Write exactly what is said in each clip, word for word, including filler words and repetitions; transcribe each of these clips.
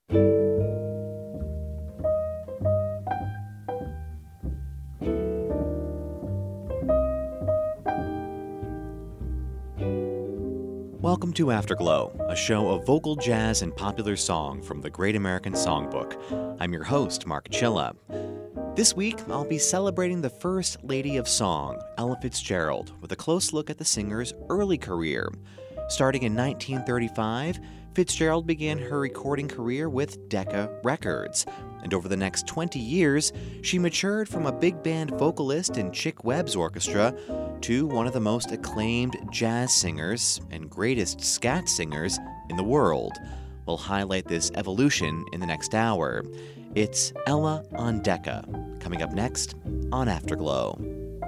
Welcome to Afterglow, a show of vocal jazz and popular song from the Great American Songbook. I'm your host, Mark Chilla. This week, I'll be celebrating the First Lady of Song, Ella Fitzgerald, with a close look at the singer's early career. Starting in nineteen thirty-five, Fitzgerald began her recording career with Decca Records, and over the next twenty years, she matured from a big band vocalist in Chick Webb's orchestra to one of the most acclaimed jazz singers and greatest scat singers in the world. We'll highlight this evolution in the next hour. It's Ella on Decca, coming up next on Afterglow.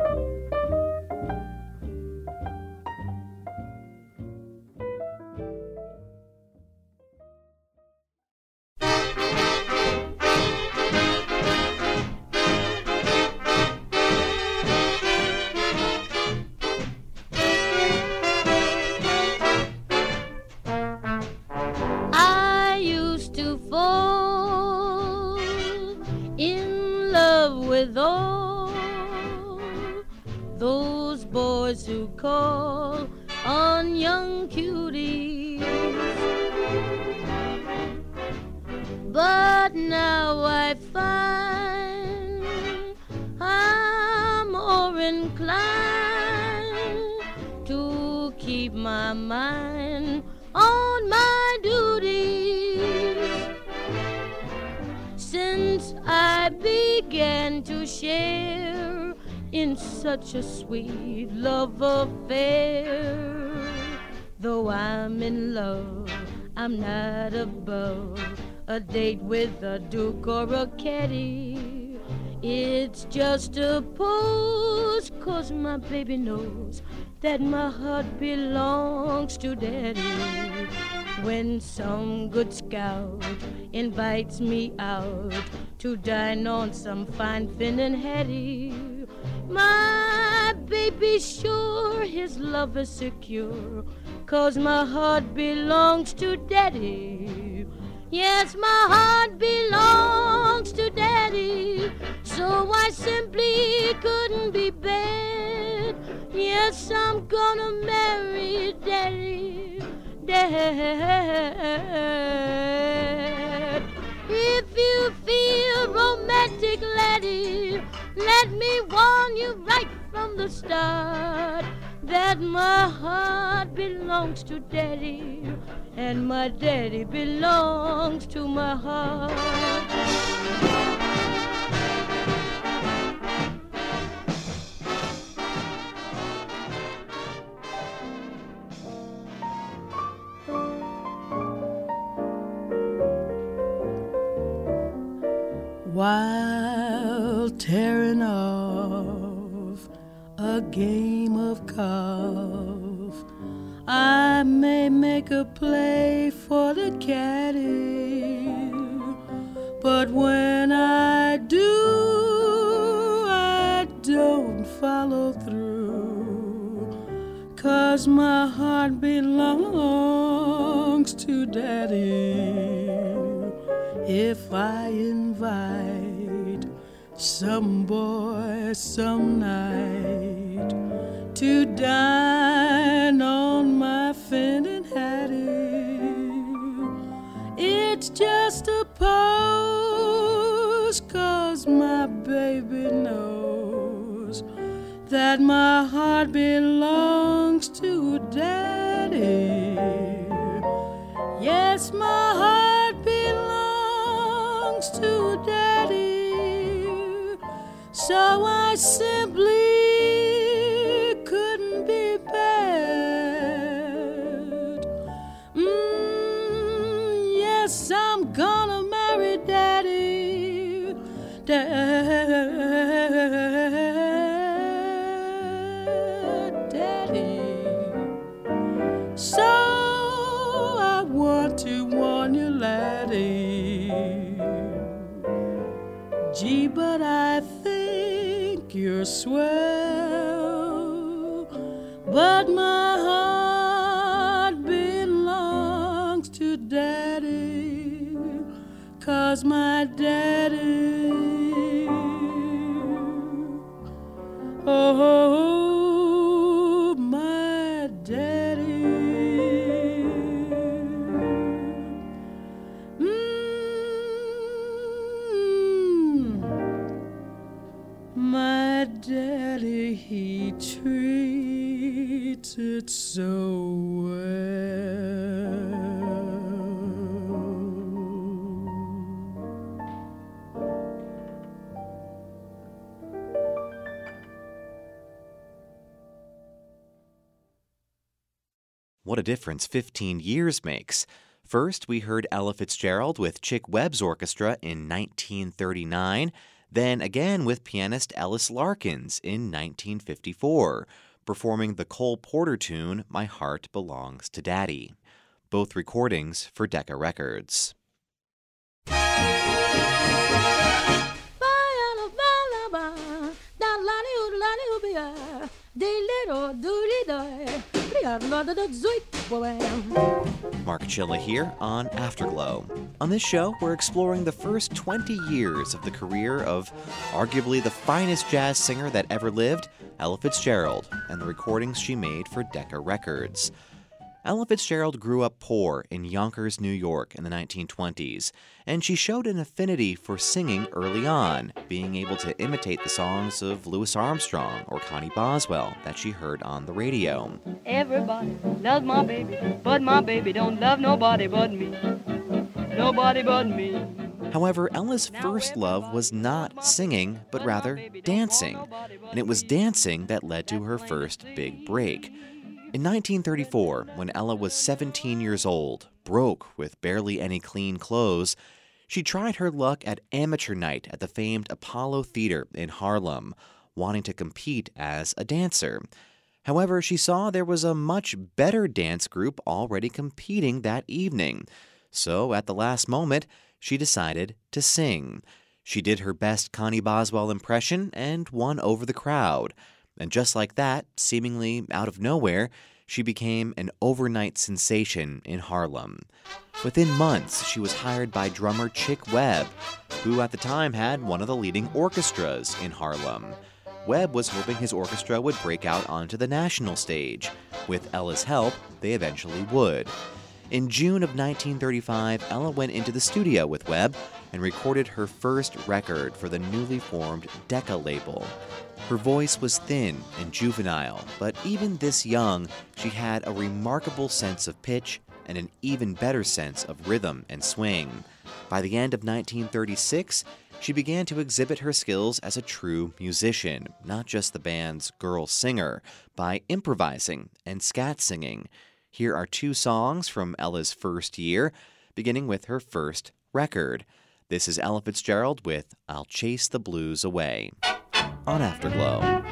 With all those boys who call on young cuties, but now I find I'm more inclined to keep my mind on my duties. Since I began to share in such a sweet love affair, though I'm in love, I'm not above a date with a duke or a caddy. It's just a pose, 'cause my baby knows that my heart belongs to daddy. When some good scout invites me out to dine on some fine Finnan Hattie, my baby's sure his love is secure, 'cause my heart belongs to daddy. Yes, my heart belongs to daddy, so I simply couldn't be bad. Yes, I'm gonna marry daddy. Dad. If you feel romantic, laddie, let me warn you right from the start that my heart belongs to daddy, and my daddy belongs to my heart. While tearing off a game of golf, I may make a play for the caddy, but when I do, I don't follow through, 'cause my heart belongs to daddy. If I invite some boy some night to dine on my Finnan Hattie, it's just a pose, 'cause my baby knows that my heart belongs to daddy. Yes, my heart belongs to daddy, so I simply couldn't be bad. Mm, yes, I'm gonna marry daddy, dad, daddy. So I want to warn you, laddie, gee, but I think you're swell, but my heart belongs to daddy, 'cause my daddy, oh, my daddy, mm, my daddy, he treats it so well. What a difference fifteen years makes. First, we heard Ella Fitzgerald with Chick Webb's orchestra in nineteen thirty-nine, then again with pianist Ellis Larkins in nineteen fifty-four, performing the Cole Porter tune, My Heart Belongs to Daddy. Both recordings for Decca Records. Mark Chilla here on Afterglow. On this show, we're exploring the first twenty years of the career of arguably the finest jazz singer that ever lived, Ella Fitzgerald, and the recordings she made for Decca Records. Ella Fitzgerald grew up poor in Yonkers, New York in the nineteen twenties, and she showed an affinity for singing early on, being able to imitate the songs of Louis Armstrong or Connie Boswell that she heard on the radio. Everybody loves my baby, but my baby don't love nobody but me. Nobody but me. However, Ella's first love was not singing, but rather dancing, and it was dancing that led to her first big break. In nineteen thirty-four, when Ella was seventeen years old, broke with barely any clean clothes, she tried her luck at amateur night at the famed Apollo Theater in Harlem, wanting to compete as a dancer. However, she saw there was a much better dance group already competing that evening. So, at the last moment, she decided to sing. She did her best Connie Boswell impression and won over the crowd. And just like that, seemingly out of nowhere, she became an overnight sensation in Harlem. Within months, she was hired by drummer Chick Webb, who at the time had one of the leading orchestras in Harlem. Webb was hoping his orchestra would break out onto the national stage. With Ella's help, they eventually would. In June of nineteen thirty-five, Ella went into the studio with Webb and recorded her first record for the newly formed Decca label. Her voice was thin and juvenile, but even this young, she had a remarkable sense of pitch and an even better sense of rhythm and swing. By the end of nineteen thirty-six, she began to exhibit her skills as a true musician, not just the band's girl singer, by improvising and scat singing. Here are two songs from Ella's first year, beginning with her first record. This is Ella Fitzgerald with I'll Chase the Blues Away on Afterglow.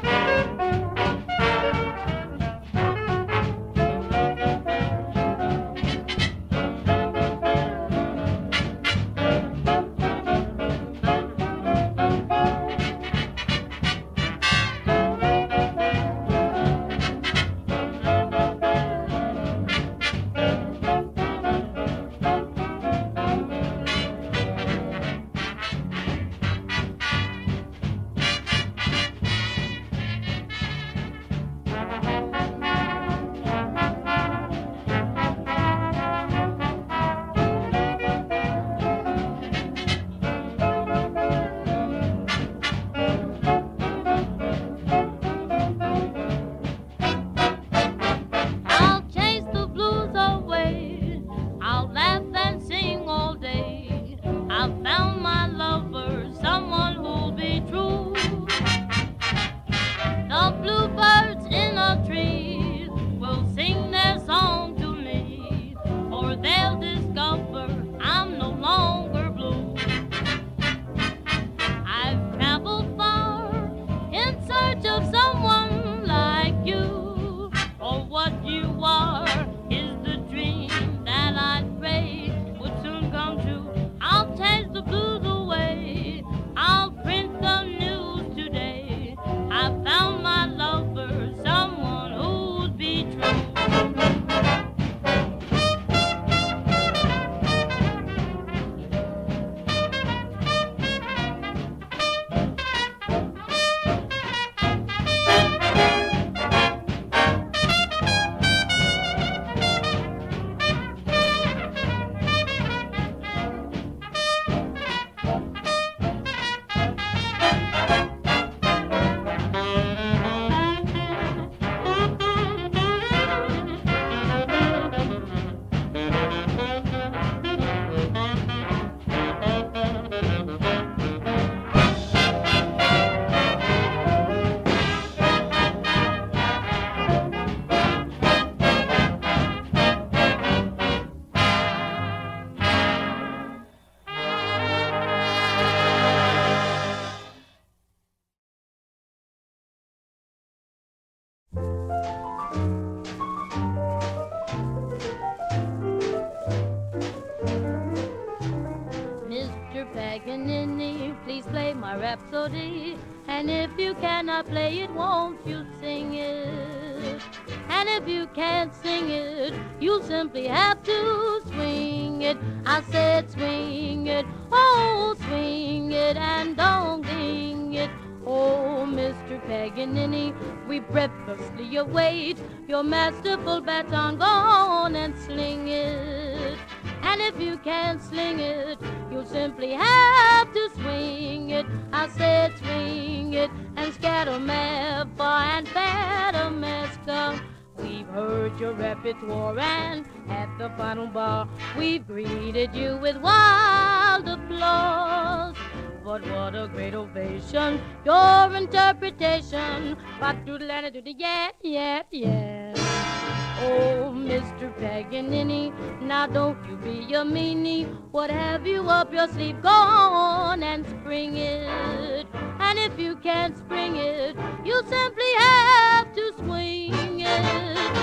Mister Paganini, please play my rhapsody. And if you cannot play it, won't you sing it? And if you can't sing it, you'll simply have to swing it. I said swing it, oh, swing it, and don't ding it. Oh, Mister Paganini, we breathlessly await your masterful baton. Go on and sling it. And if you can't sling it, you'll simply have to swing it. I said swing it, and scatter-mappa and fatter-masca. We've heard your repertoire, and at the final bar, we've greeted you with wild applause. But what a great ovation, your interpretation. But do the do the yeah, yeah, yeah. Oh, Mister Paganini, now don't you be a meanie. What have you up your sleeve? Go on and spring it. And if you can't spring it, you simply have to swing it.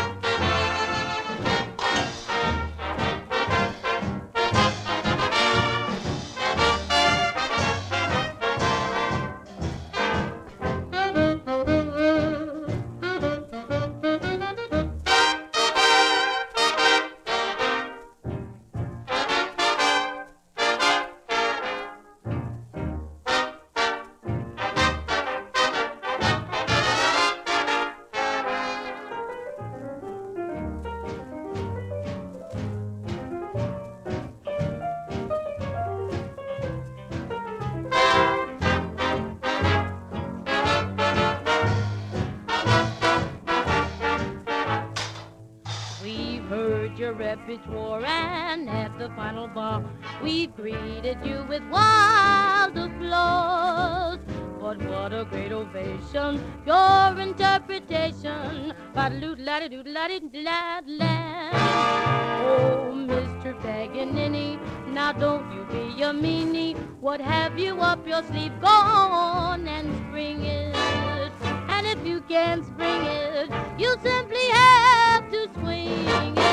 Repertoire, and at the final bar, we greeted you with wild applause. But what a great ovation, your interpretation. Ba-doodle-la-doodle-la-dee-la-la. Oh, Mister Paganini, now don't you be a meanie. What have you up your sleeve? Go on and spring it. And if you can't spring it, you simply have to swing it.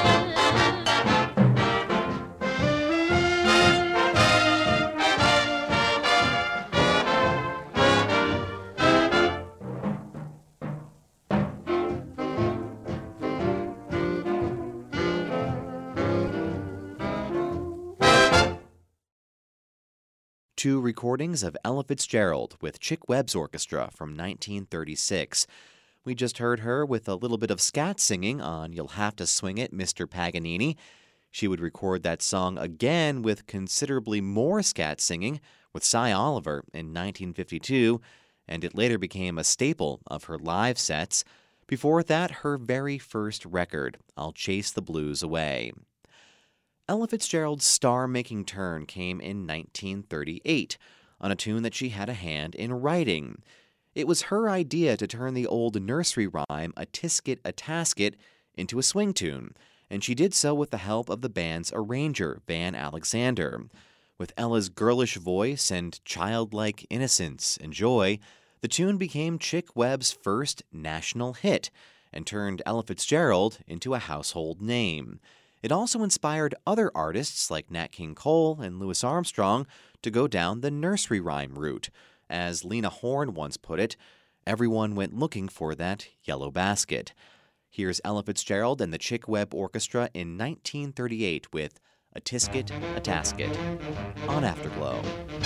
Two recordings of Ella Fitzgerald with Chick Webb's Orchestra from nineteen thirty-six. We just heard her with a little bit of scat singing on You'll Have to Swing It, Mister Paganini. She would record that song again with considerably more scat singing with Cy Oliver in nineteen fifty-two, and it later became a staple of her live sets. Before that, her very first record, I'll Chase the Blues Away. Ella Fitzgerald's star-making turn came in nineteen thirty-eight on a tune that she had a hand in writing. It was her idea to turn the old nursery rhyme A Tisket, a Tasket into a swing tune, and she did so with the help of the band's arranger, Van Alexander. With Ella's girlish voice and childlike innocence and joy, the tune became Chick Webb's first national hit and turned Ella Fitzgerald into a household name. It also inspired other artists like Nat King Cole and Louis Armstrong to go down the nursery rhyme route. As Lena Horne once put it, everyone went looking for that yellow basket. Here's Ella Fitzgerald and the Chick Webb Orchestra in nineteen thirty-eight with A Tisket, a Tasket on Afterglow.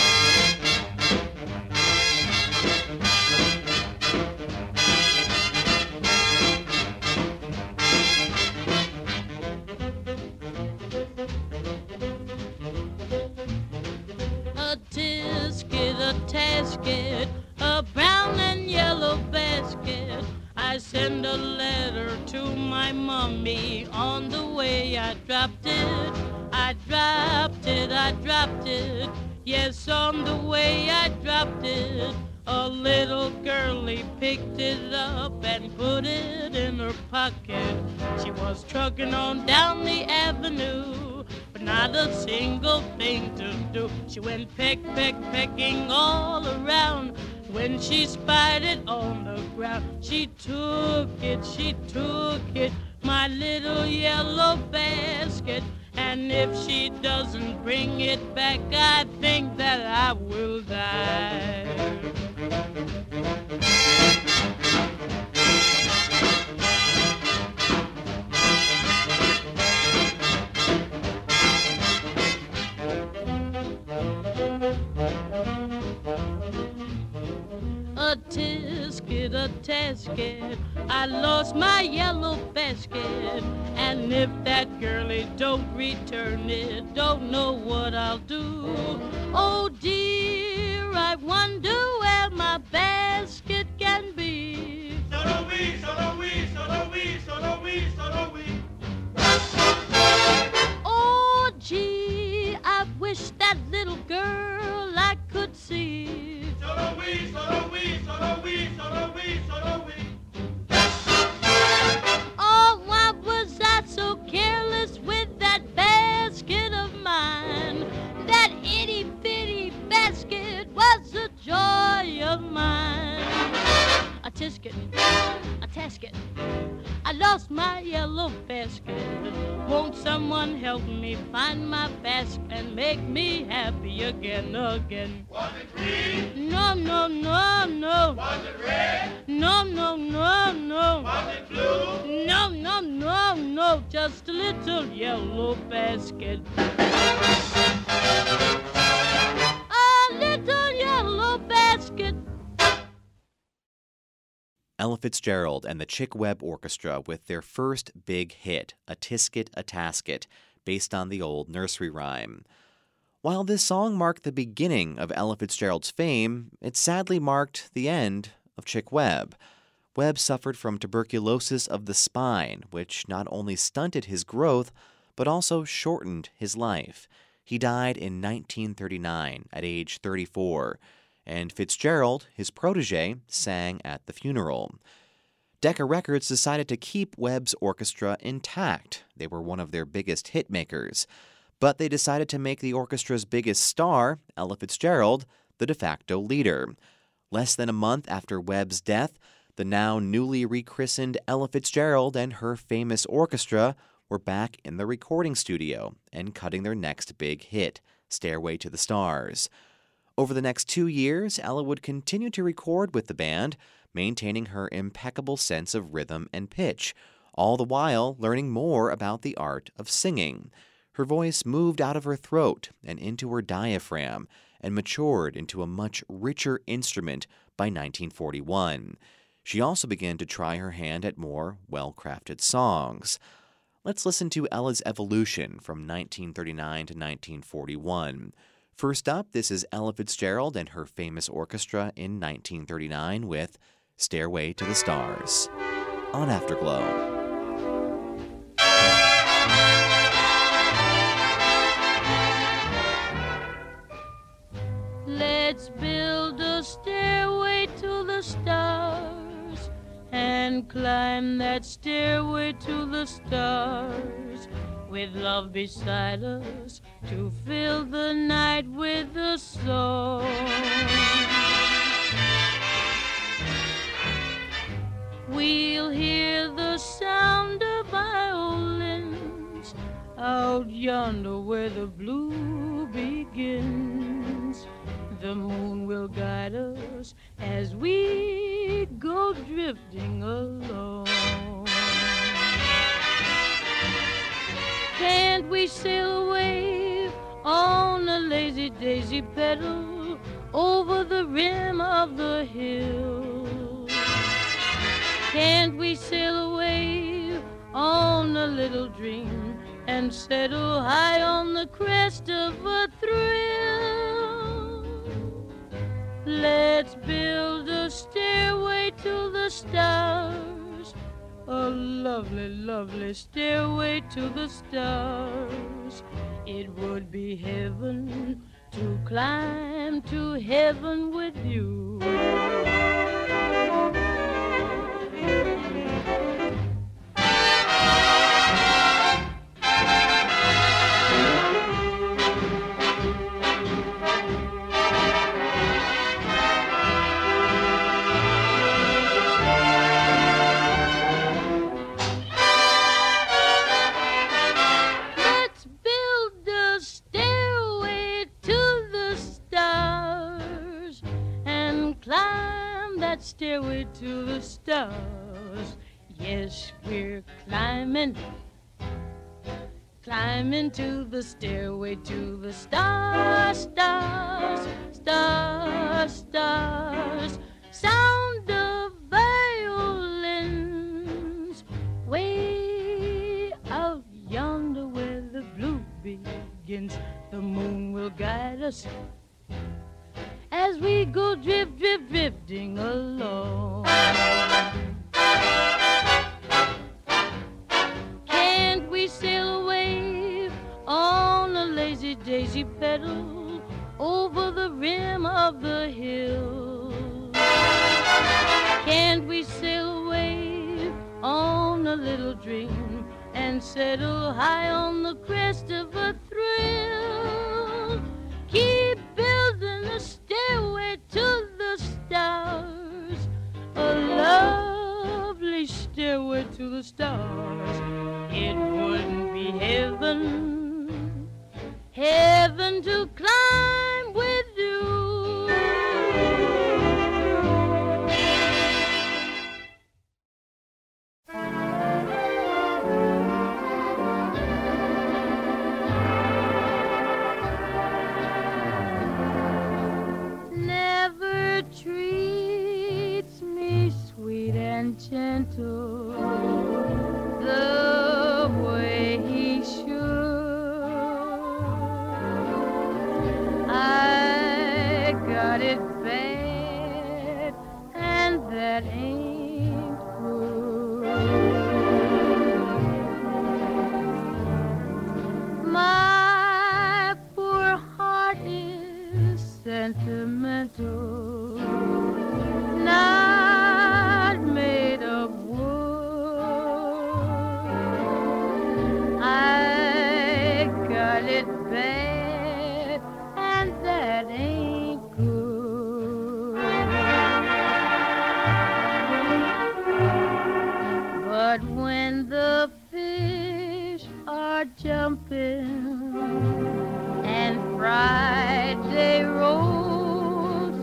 Tasket, a brown and yellow basket. I send a letter to my mommy. On the way I dropped it, I dropped it, I dropped it. Yes, on the way I dropped it. A little girlie picked it up and put it in her pocket. She was trucking on down the avenue, but not a single thing to do. She went peck, peck, pecking all around. When she spied it on the ground, she took it, she took it, my little yellow basket, And if she doesn't bring it back, I think that I will die. A tisket, a tasket, I lost my yellow basket. And if that girlie don't return it, don't know what I'll do. Oh dear, I wonder where my basket can be. Solo we, solo we, solo we, solo we, solo we. Oh gee, I wish that little girl I could see. Solo we, solo we, solo we, solo we, solo we. Oh, why was I so careless with that basket of mine? That itty-bitty basket was the joy of mine. A tisket, a tasket, I lost my yellow basket. Won't someone help me find my basket and make me happy again, again? Was it green? No, no, no, no. Was it red? No, no, no, no. Was it blue? No, no, no, no, just a little yellow basket. A little yellow basket. Ella Fitzgerald and the Chick Webb Orchestra with their first big hit, A Tisket, a Tasket, based on the old nursery rhyme. While this song marked the beginning of Ella Fitzgerald's fame, it sadly marked the end of Chick Webb. Webb suffered from tuberculosis of the spine, which not only stunted his growth, but also shortened his life. He died in nineteen thirty-nine at age thirty-four, and Fitzgerald, his protege, sang at the funeral. Decca Records decided to keep Webb's orchestra intact. They were one of their biggest hit makers. But they decided to make the orchestra's biggest star, Ella Fitzgerald, the de facto leader. Less than a month after Webb's death, the now newly rechristened Ella Fitzgerald and her famous orchestra were back in the recording studio and cutting their next big hit, Stairway to the Stars. Over the next two years, Ella would continue to record with the band, maintaining her impeccable sense of rhythm and pitch, all the while learning more about the art of singing. Her voice moved out of her throat and into her diaphragm and matured into a much richer instrument by nineteen forty-one. She also began to try her hand at more well-crafted songs. Let's listen to Ella's evolution from nineteen thirty-nine to nineteen forty-one. First up, this is Ella Fitzgerald and her famous orchestra in nineteen thirty-nine with Stairway to the Stars on Afterglow. Let's build a stairway to the stars and climb that stairway to the stars with love beside us to fill the night with a song. We'll hear the sound of violins out yonder where the blue begins. The moon will guide us as we go drifting along. Can't we sail away on a lazy daisy pedal over the rim of the hill? Can't we sail away on a little dream and settle high on the crest of a thrill? Let's build a stairway to the stars, a lovely, lovely stairway to the stars. It would be heaven to climb to heaven with you. Let's build that stairway to the stars. Yes, we're climbing, climbing to the stairway to the stars, stars, stars, stars. Sound of violins way out yonder where the blue begins. The moon will guide us as we go drift, drift, drifting along. Can't we sail away on a lazy daisy pedal over the rim of the hill? Can't we sail away on a little dream and settle high on the crest of a thrill? Keep building a stairway to the stars, a lovely stairway to the stars. It wouldn't be heaven, heaven to climb with you. Never treats me sweet and gentle the way he should. I got it bad, and that ain't good. My poor heart is sentimental, not made of wood. I got it bad, and that ain't good. But when the fish are jumping and Friday rolls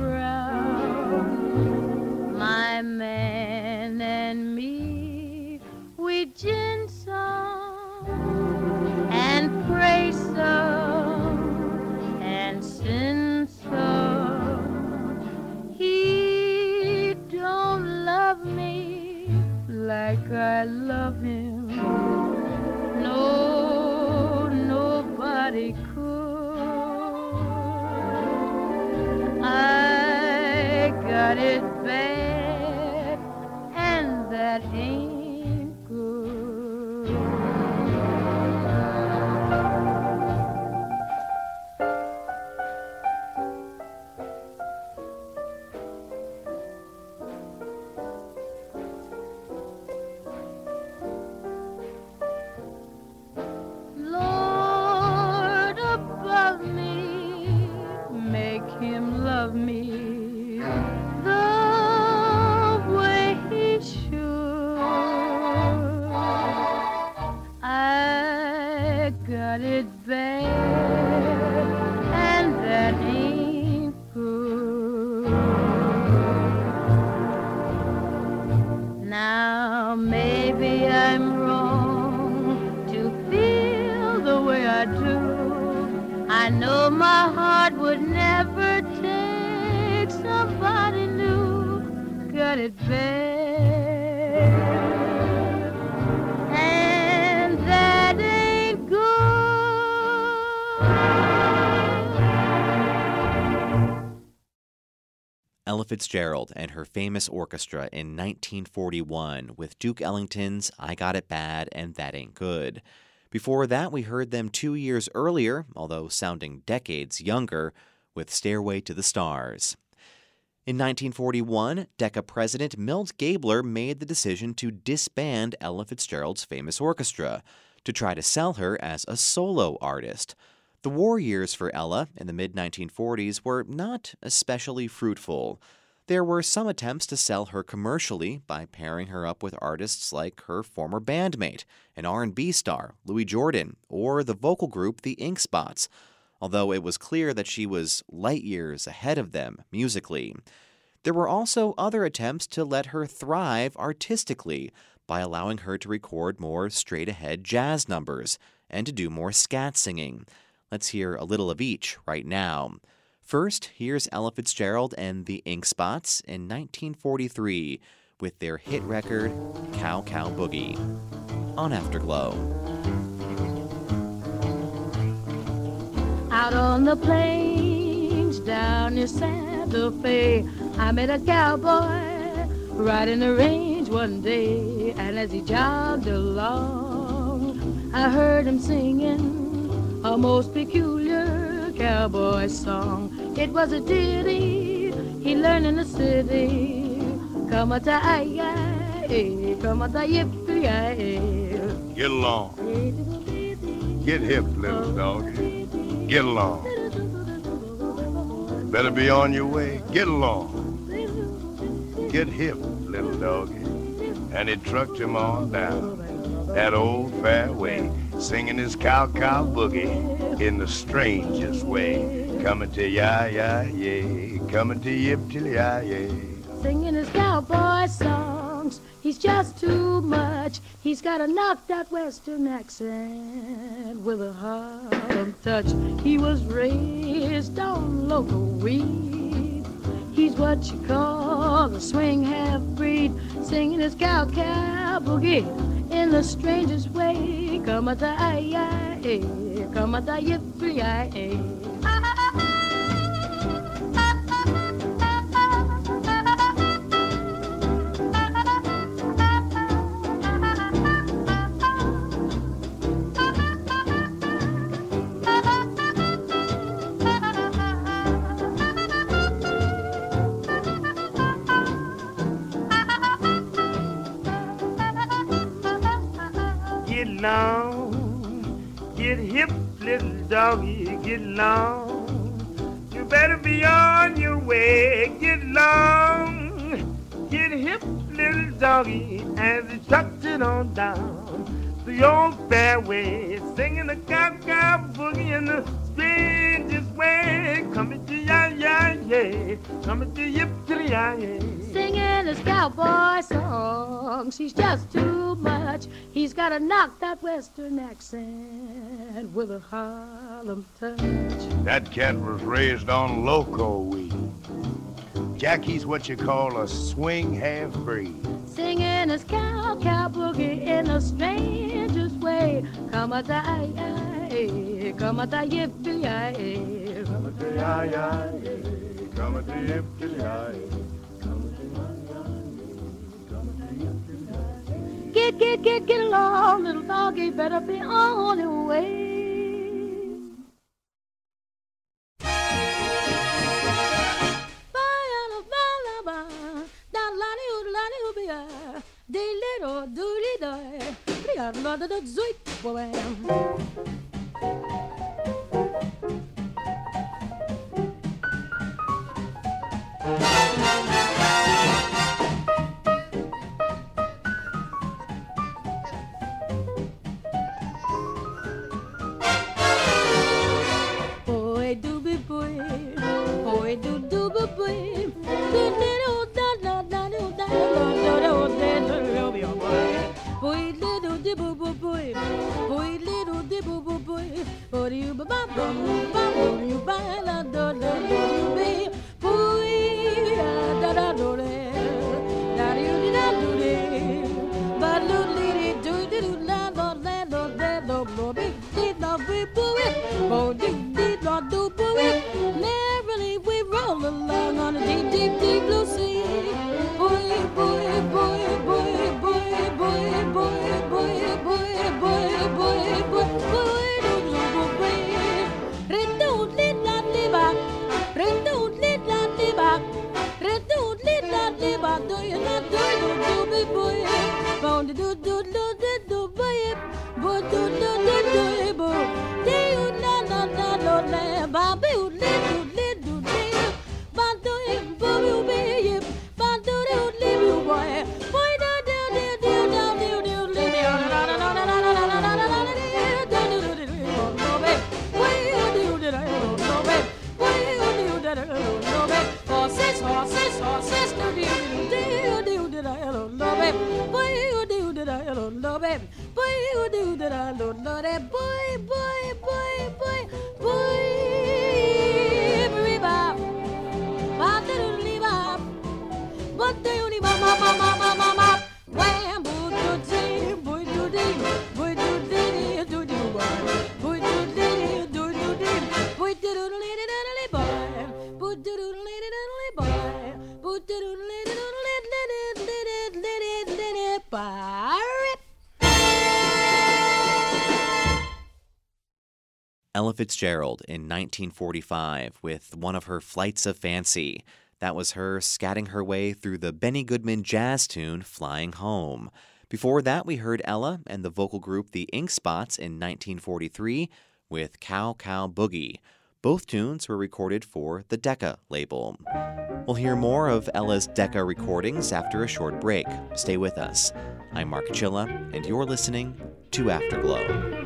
around, my man and me, we gin some and pray some and sin some. He don't love me like I love him. No, nobody could. I got it bad, and that ain't good. Lord above me, make him love me the way he should. I got it bad, and that ain't good. Now maybe I'm wrong to feel the way I do. I know my heart would never take somebody new. Got it bad, and that ain't good. Ella Fitzgerald and her famous orchestra in nineteen forty-one with Duke Ellington's I Got It Bad and That Ain't Good. Before that, we heard them two years earlier, although sounding decades younger, with Stairway to the Stars. In nineteen forty-one, Decca president Milt Gabler made the decision to disband Ella Fitzgerald's famous orchestra to try to sell her as a solo artist. The war years for Ella in the mid nineteen forties were not especially fruitful. There were some attempts to sell her commercially by pairing her up with artists like her former bandmate, an R and B star, Louis Jordan, or the vocal group The Ink Spots, although it was clear that she was light years ahead of them musically. There were also other attempts to let her thrive artistically by allowing her to record more straight-ahead jazz numbers and to do more scat singing. Let's hear a little of each right now. First, here's Ella Fitzgerald and the Ink Spots in nineteen forty-three with their hit record, Cow Cow Boogie, on Afterglow. Out on the plains down near Santa Fe, I met a cowboy riding the range one day, and as he jogged along, I heard him singing a most peculiar cowboy song. It was a ditty he learned in the city. Come a ta ay, come a ta yippee ay. Get along. Get hip, little doggy. Get along. Better be on your way. Get along. Get hip, little doggy. And he trucked him on down that old fairway, singing his cow-cow boogie in the strangest way. Coming to ya-ya-yay, coming to yip-till-ya-yay. Singing his cowboy songs, he's just too much. He's got a knocked out western accent with a Harlem touch. He was raised on local weed. He's what you call a swing half-breed, singing his cow-cow boogie in the strangest way. Come a ta ay, come a ta yippee. Get long, get hip, little doggy, get long. You better be on your way. Get long, get hip, little doggy, as he tucked it on down the old fairway, singing the cow-cow boogie in the strangest way. Coming to ya-ya-yay, coming to yip-till-ya-yay. Singing his cowboy songs, he's just too much. He's got a knocked out western accent with a Harlem touch. That cat was raised on loco weed. Jackie's what you call a swing half-breed. Singing his cow-cow boogie in the strangest way. Come a ta ay, come a ta yippee. Come a ta ay, come a ta yippee. Get, get, get, get along, little doggy, better be on your way. Boy, doobie boy, boy, doo doobie boy, good little da da da da da da da da da boy, boy, little dibble boy, boy, little dibble boy, boy, you ba ba ba ba, you ba la da da da baby, boy, da da da da da da da da, ba little lady do do la la la la la la, boy, did not be boy, boy, did not do boy, merrily we roll along on a deep, deep, deep blue sea. Boy, boy, boy, boy, boy, boy, boy, boy, boy, boy, boy, boy, boy, do do boy, re do li la li ba, boy, boy, you do that I don't know that boy, boy, boy, boy, boy, bebop, bop, diddly bop, what do you need, bop, bop, bop, bop, bop, bop, wham, boo, do, dee, boy, do, dee, boy, do, dee, do, do, boy, boy, do, dee, do, do, dee, boy, do, do, lady, diddly boy, boy, do, do, lady, diddly boy, boy, do, do, lady, diddly, Ella Fitzgerald in nineteen forty-five with one of her Flights of Fancy. That was her scatting her way through the Benny Goodman jazz tune Flying Home. Before that, we heard Ella and the vocal group The Ink Spots in nineteen forty-three with Cow Cow Boogie. Both tunes were recorded for the Decca label. We'll hear more of Ella's Decca recordings after a short break. Stay with us. I'm Mark Chilla, and you're listening to Afterglow.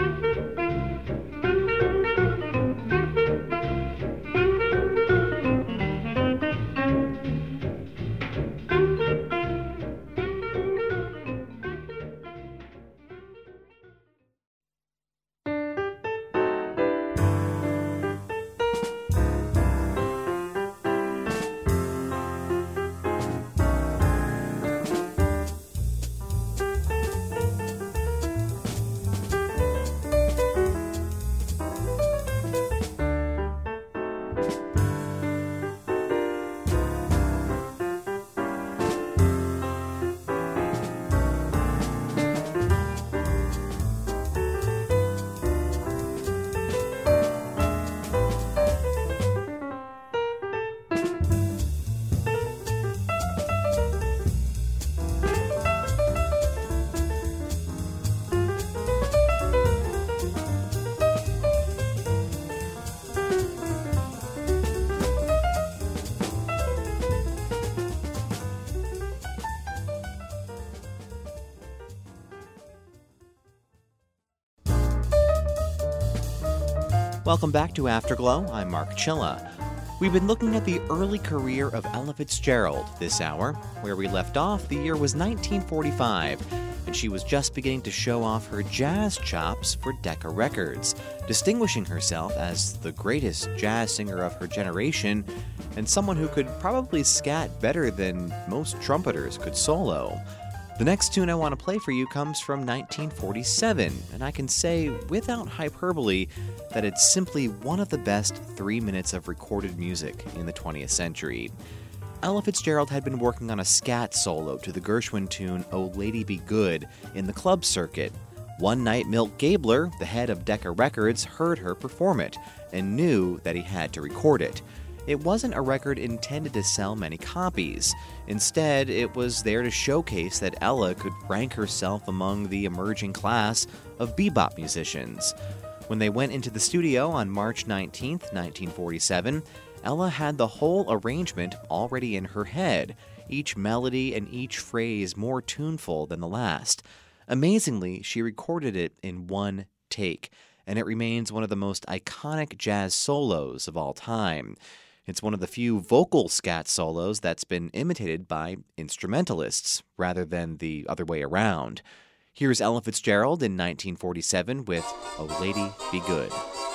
Welcome back to Afterglow. I'm Mark Chilla. We've been looking at the early career of Ella Fitzgerald this hour. Where we left off, the year was nineteen forty-five, and she was just beginning to show off her jazz chops for Decca Records, distinguishing herself as the greatest jazz singer of her generation and someone who could probably scat better than most trumpeters could solo. The next tune I want to play for you comes from nineteen forty-seven, and I can say without hyperbole that it's simply one of the best three minutes of recorded music in the twentieth century. Ella Fitzgerald had been working on a scat solo to the Gershwin tune Oh Lady Be Good in the club circuit. One night, Milt Gabler, the head of Decca Records, heard her perform it and knew that he had to record it. It wasn't a record intended to sell many copies. Instead, it was there to showcase that Ella could rank herself among the emerging class of bebop musicians. When they went into the studio on March nineteenth, nineteen forty-seven, Ella had the whole arrangement already in her head, each melody and each phrase more tuneful than the last. Amazingly, she recorded it in one take, and it remains one of the most iconic jazz solos of all time. It's one of the few vocal scat solos that's been imitated by instrumentalists, rather than the other way around. Here's Ella Fitzgerald in nineteen forty-seven with Oh Lady Be Good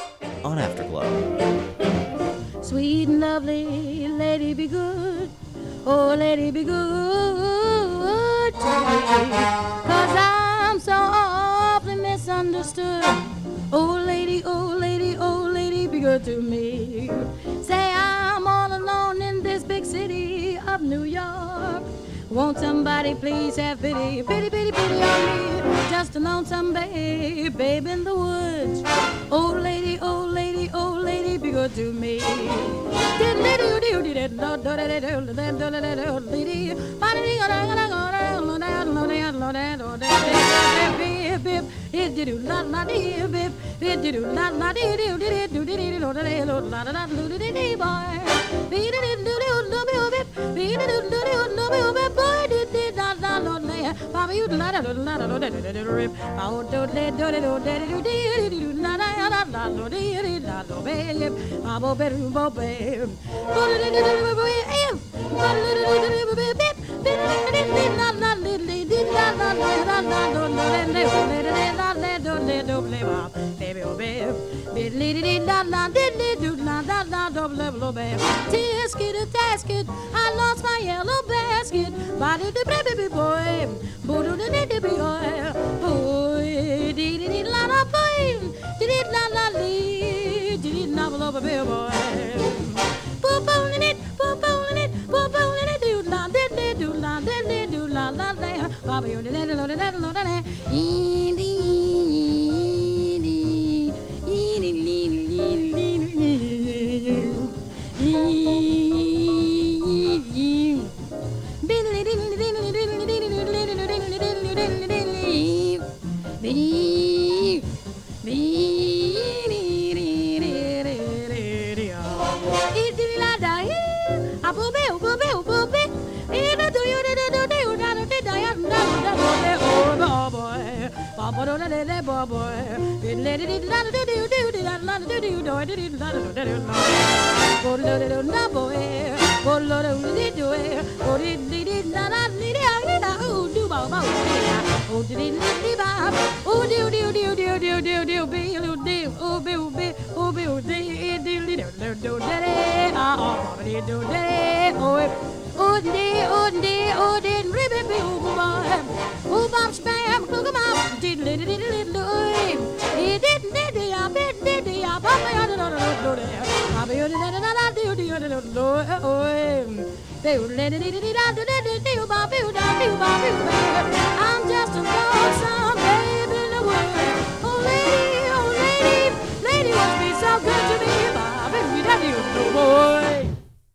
on Afterglow. Sweet and lovely lady be good, oh lady be good to me, 'cause I'm so awfully misunderstood. Oh lady, oh lady, oh lady be good to me. Say I'm all alone in this big city of New York. Won't somebody please have pity, pity, pity, pity on me? Just a lonesome babe, babe in the woods. Oh lady, oh lady, oh lady, be good to me. double bop, baby, oh baby. Diddly da da diddly do da da da double double baby. Tisket a tasket, I lost my yellow basket. Body the baby boy, boo the baby boy. Boy, diddly la da boy, diddly la la lee, diddly double double baby boy. Boop boop in it, boop boop in it, boop boop in it, do la diddly do la diddly do la la la. Baba you the little little little little. I'm just a lonesome babe in the world. Oh lady, oh lady, lady must be so good to me, Bobby, that you know, boy.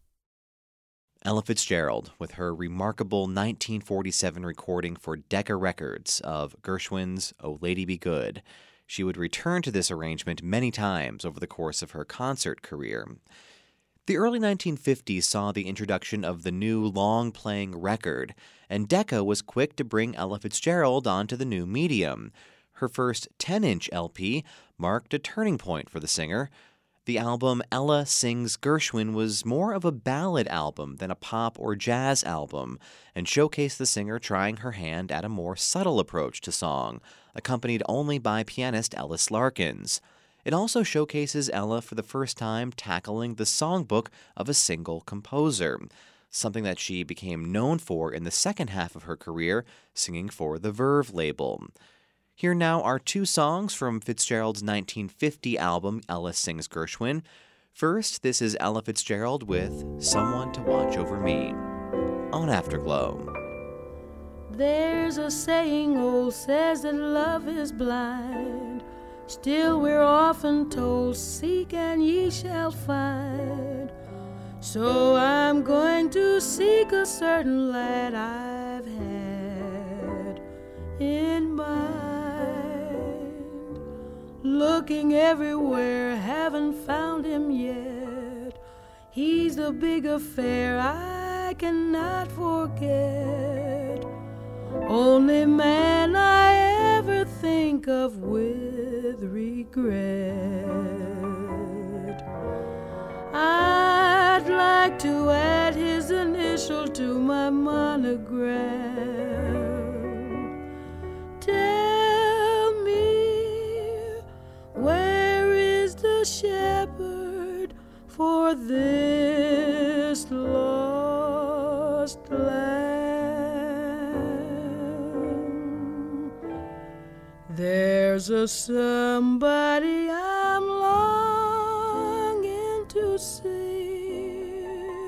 Ella Fitzgerald with her remarkable nineteen forty-seven recording for Decca Records of Gershwin's Oh Lady Be Good. She would return to this arrangement many times over the course of her concert career. The early nineteen fifties saw the introduction of the new long-playing record, and Decca was quick to bring Ella Fitzgerald onto the new medium. Her first ten-inch L P marked a turning point for the singer. The album Ella Sings Gershwin was more of a ballad album than a pop or jazz album, and showcased the singer trying her hand at a more subtle approach to song, accompanied only by pianist Ellis Larkins. It also showcases Ella for the first time tackling the songbook of a single composer, something that she became known for in the second half of her career, singing for the Verve label. Here now are two songs from Fitzgerald's nineteen fifty album Ella Sings Gershwin. First, this is Ella Fitzgerald with Someone to Watch Over Me on Afterglow. There's a saying old says that love is blind. Still we're often told, seek and ye shall find. So I'm going to seek a certain lad I've had in mind. Looking everywhere, haven't found him yet. He's the big affair I cannot forget. Only man I ever think of with regret. I'd like to add his initial to my monogram. Tell me, where is the shepherd for this lost lamb? There's a somebody I'm longing to see.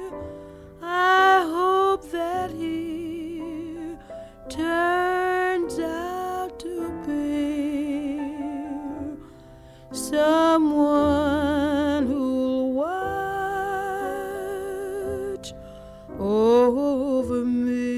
I hope that he turns out to be someone who'll watch over me.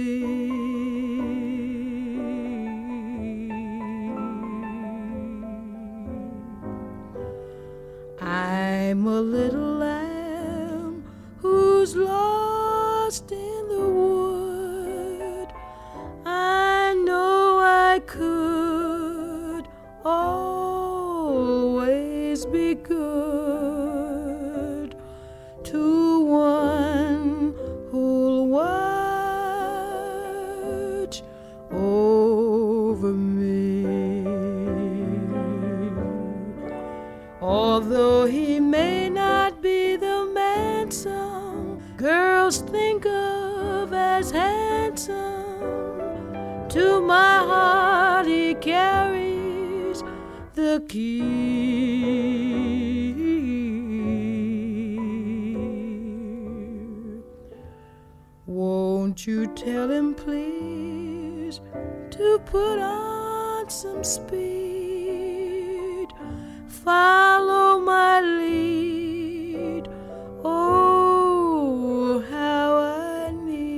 I'm a little lamb who's lost in the wood. I know I could always be good to one who'll watch over me. most handsome. To my heart he carries the key. Won't you tell him, please, to put on some speed, follow my lead. Oh, how I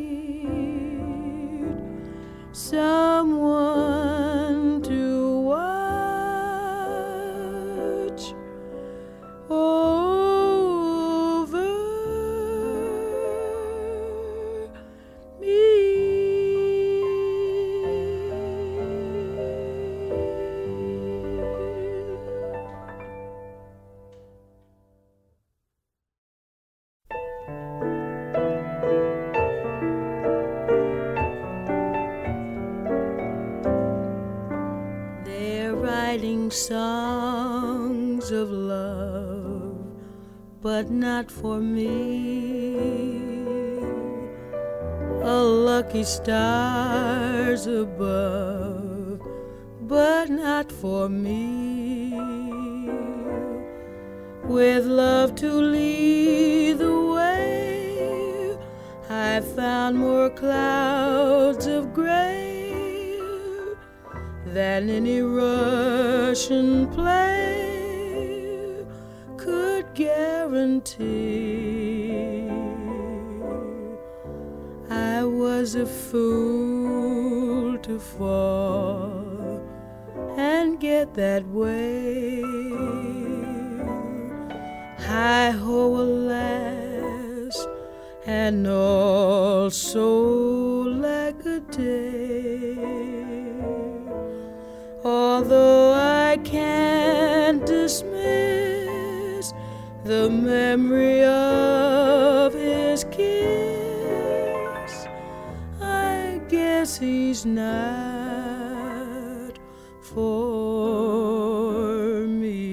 need someone to watch over me. They're writing songs of love, but not for me. A lucky stars above, but not for me. With love to lead the way, I found more clouds of gray than any Russian play could guarantee. I was a fool to fall and get that way. Hi-ho, alas, and also like a day. Although I can't dismiss the memory of his kiss, I guess he's not for me.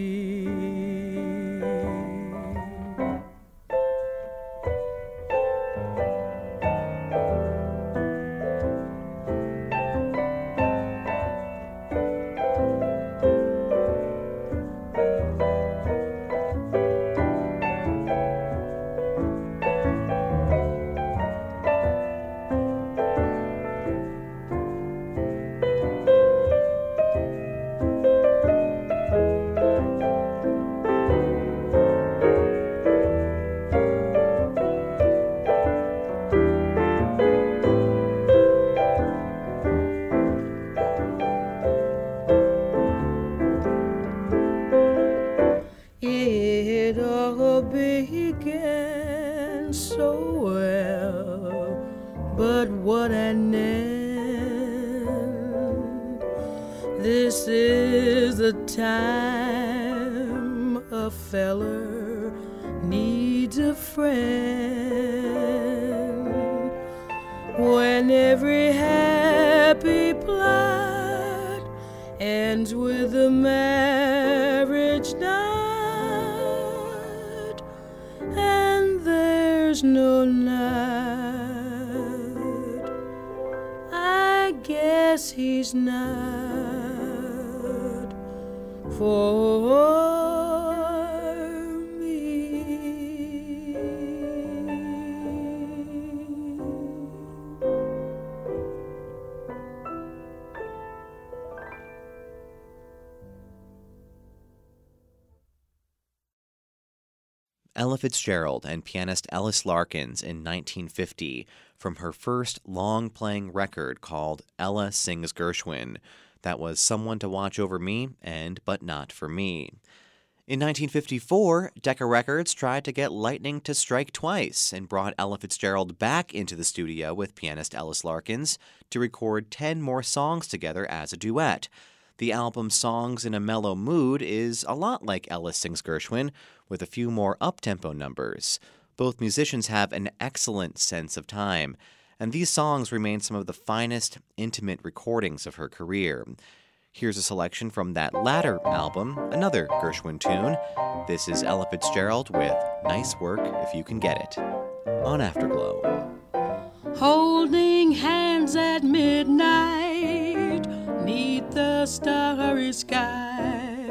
It all began so well, but what an end. This is the time a feller needs a friend, when every happy plot ends with a marriage night, and there's no night. I guess he's not for Ella Fitzgerald and pianist Ellis Larkins in nineteen fifty from her first long-playing record called Ella Sings Gershwin. That was Someone to Watch Over Me and But Not For Me. In nineteen fifty-four, Decca Records tried to get lightning to strike twice and brought Ella Fitzgerald back into the studio with pianist Ellis Larkins to record ten more songs together as a duet. The album Songs in a Mellow Mood is a lot like Ella Sings Gershwin, with a few more up-tempo numbers. Both musicians have an excellent sense of time, and these songs remain some of the finest, intimate recordings of her career. Here's a selection from that latter album, another Gershwin tune. This is Ella Fitzgerald with Nice Work If You Can Get It on Afterglow. holding hands at midnight, 'neath the starry sky.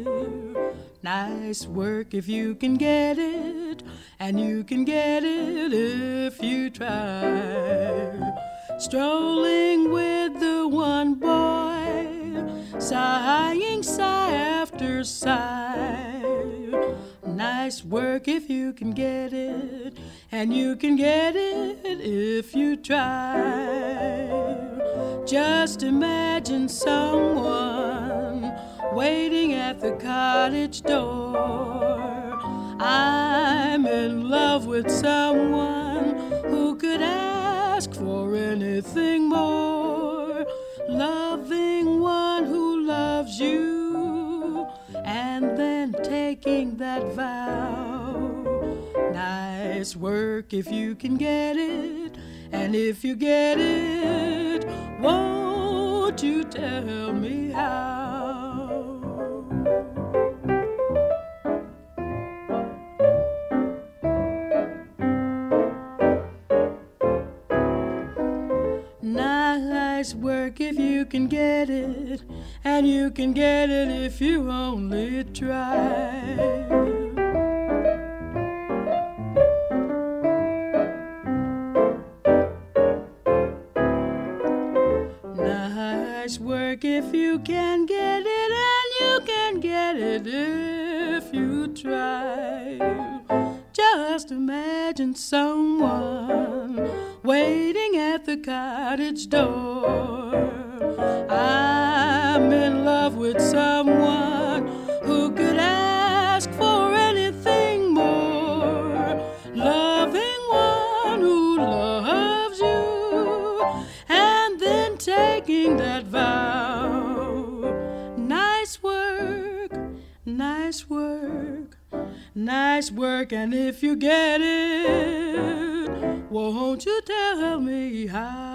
Nice work if you can get it, and you can get it if you try. Strolling with the one boy, sighing sigh after sigh. Nice work if you can get it, and you can get it if you try. Just imagine someone waiting at the cottage door. I'm in love with someone who could ask for anything more. Loving one who loves you, and then taking that vow. Nice work if you can get it, and if you get it, won't you tell me how? Nice work if you can get it, and you can get it if you only try. Nice work if you can get it, and you can get it if you try. Just imagine someone waiting at the cottage door. I'm in love with someone who could ask for anything more. Loving one who loves you, and then taking that vow. Nice work, nice work, nice work, and if you get it, won't you tell me how?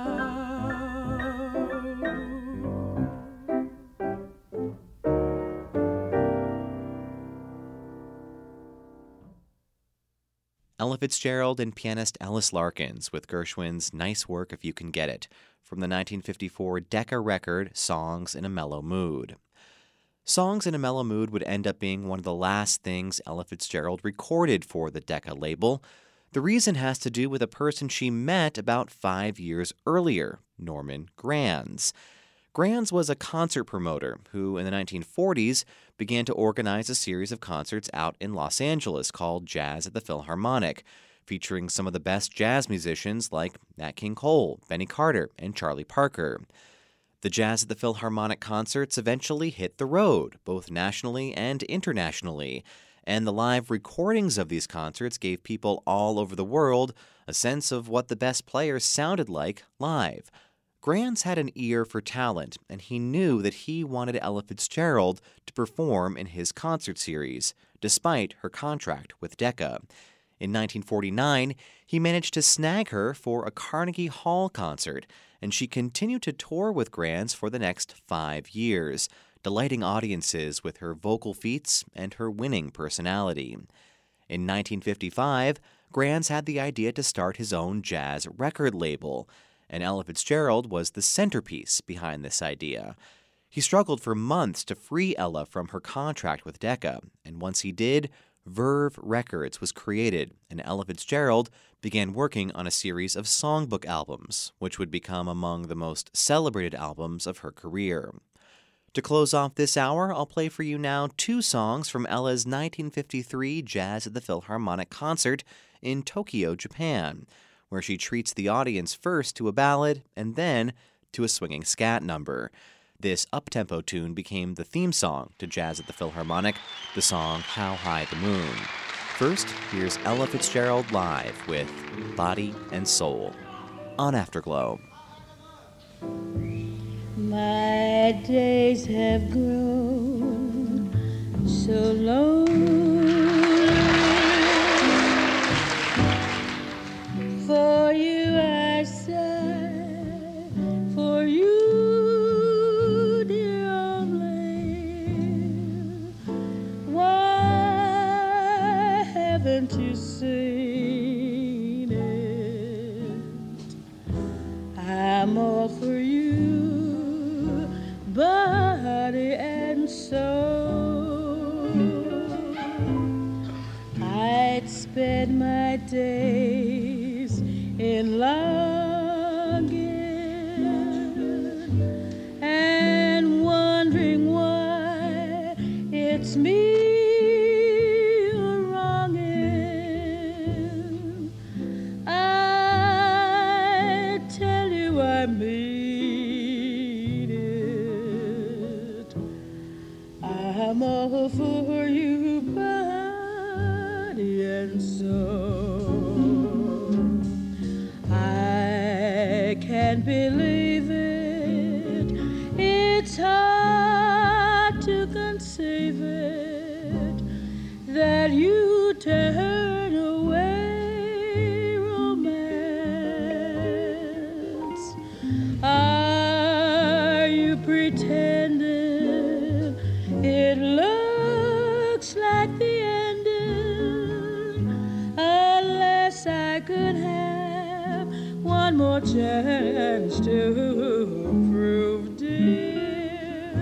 Ella Fitzgerald and pianist Alice Larkins with Gershwin's Nice Work If You Can Get It from the nineteen fifty-four Decca record Songs in a Mellow Mood. Songs in a Mellow Mood would end up being one of the last things Ella Fitzgerald recorded for the Decca label. The reason has to do with a person she met about five years earlier, Norman Granz. Granz was a concert promoter who, in the nineteen forties, began to organize a series of concerts out in Los Angeles called Jazz at the Philharmonic, featuring some of the best jazz musicians like Nat King Cole, Benny Carter, and Charlie Parker. The Jazz at the Philharmonic concerts eventually hit the road, both nationally and internationally, and the live recordings of these concerts gave people all over the world a sense of what the best players sounded like live. Granz had an ear for talent, and he knew that he wanted Ella Fitzgerald to perform in his concert series, despite her contract with Decca. In nineteen forty-nine, he managed to snag her for a Carnegie Hall concert, and she continued to tour with Granz for the next five years, delighting audiences with her vocal feats and her winning personality. In nineteen fifty-five, Granz had the idea to start his own jazz record label, and Ella Fitzgerald was the centerpiece behind this idea. He struggled for months to free Ella from her contract with Decca, and once he did, Verve Records was created, and Ella Fitzgerald began working on a series of songbook albums, which would become among the most celebrated albums of her career. To close off this hour, I'll play for you now two songs from Ella's nineteen fifty-three Jazz at the Philharmonic concert in Tokyo, Japan, where she treats the audience first to a ballad and then to a swinging scat number. This up-tempo tune became the theme song to Jazz at the Philharmonic, the song How High the Moon. First, here's Ella Fitzgerald live with Body and Soul on Afterglow. My days have grown so long. For you I sigh, for you, dear old land. Why haven't you seen it? my days in longing and wondering why it's me you're wronging. I tell you I mean it. I'm all for you, body and soul. I can't believe it. It's hard to conceive it that you turn away romance. Are you pretending it looks like the ending? Unless I could have one more chance to prove, dear,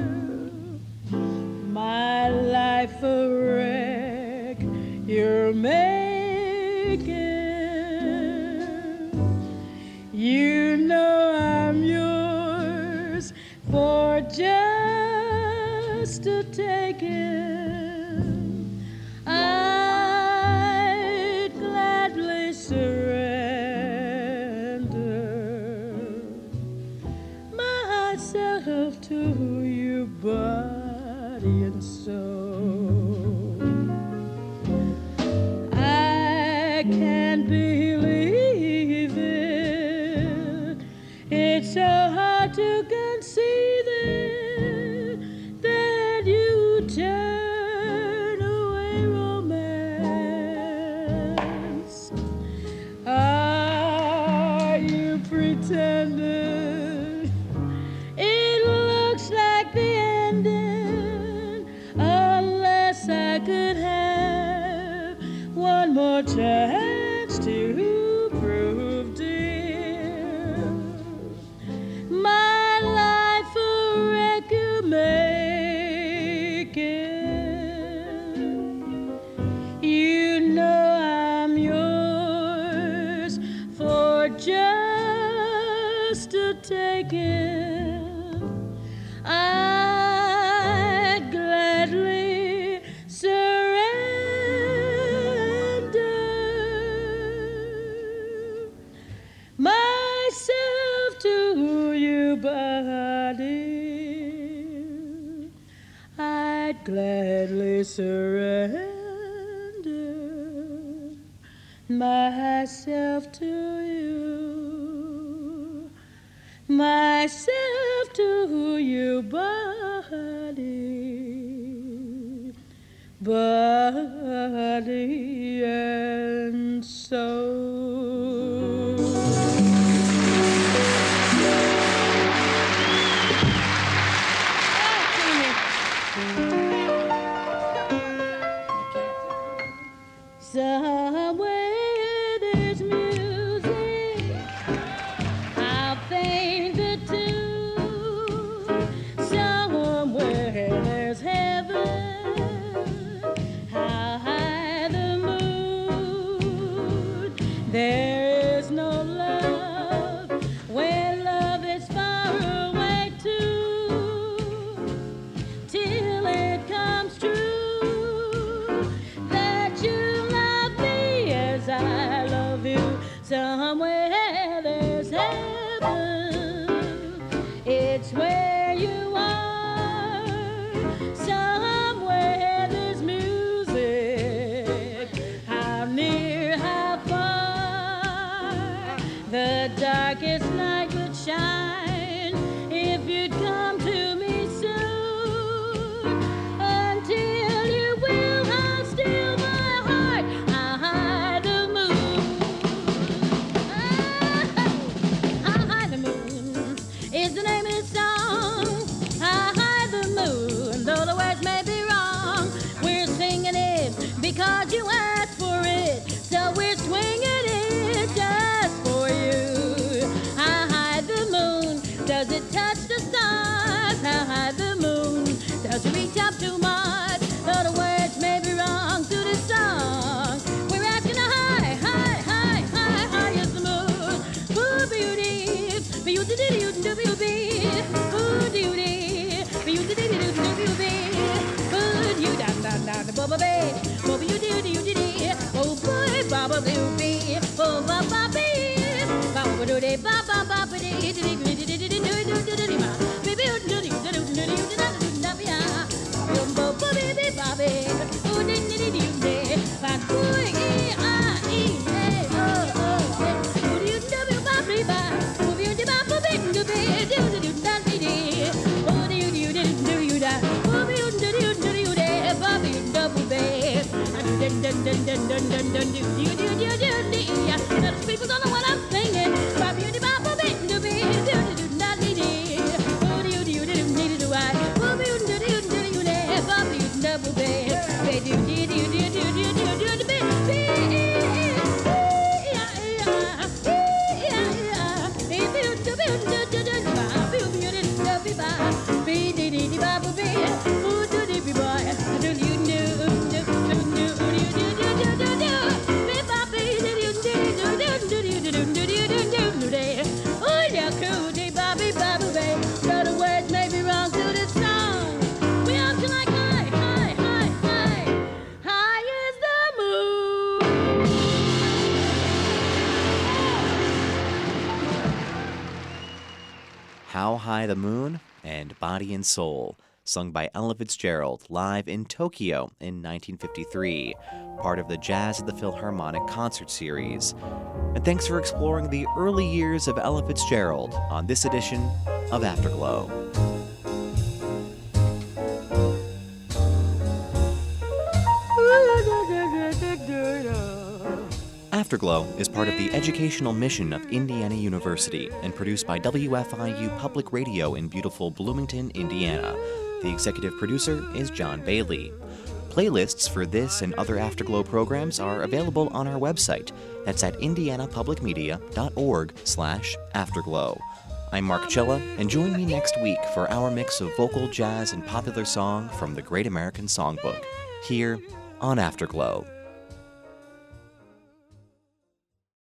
my life a wreck you're making. You know I'm yours for just a taking. I'd gladly surrender myself to you, body and soul. I can't believe it. It's so hard to conceive it that you turn away romance. Are you pretending it looks like the ending? Unless I could have one more chance to prove, dear, my life a wreck you're making. You know I'm yours for just a taking. I'd gladly surrender myself to you, body. I'd gladly surrender myself to you, myself to you, body, body and soul. Somewhere there's music, I'll faint the tune. Somewhere there's heaven, how high the moon. There is no love when love is far away too, till it comes true that you love me as I love you. Somewhere there's heaven, it's where you are. Somewhere there's music, how near, how far. The darkest night would shine if you'd come to me soon. Until you will, I'll still my heart. I'll hide the moon. I'll hide the moon is the name of this song. I'll hide the moon, though the words may be wrong. We're singing it because you asked for it, so we're swinging it just for you. I hide the moon. People don't know what I'm singing. How High the Moon and Body and Soul, sung by Ella Fitzgerald live in Tokyo in nineteen fifty-three, part of the Jazz at the Philharmonic concert series. And thanks for exploring the early years of Ella Fitzgerald on this edition of Afterglow. Afterglow is part of the educational mission of Indiana University and produced by W F I U Public Radio in beautiful Bloomington, Indiana. The executive producer is John Bailey. Playlists for this and other Afterglow programs are available on our website. That's at indianapublicmedia.org slash afterglow. I'm Mark Chilla, and join me next week for our mix of vocal, jazz, and popular song from the Great American Songbook, here on Afterglow.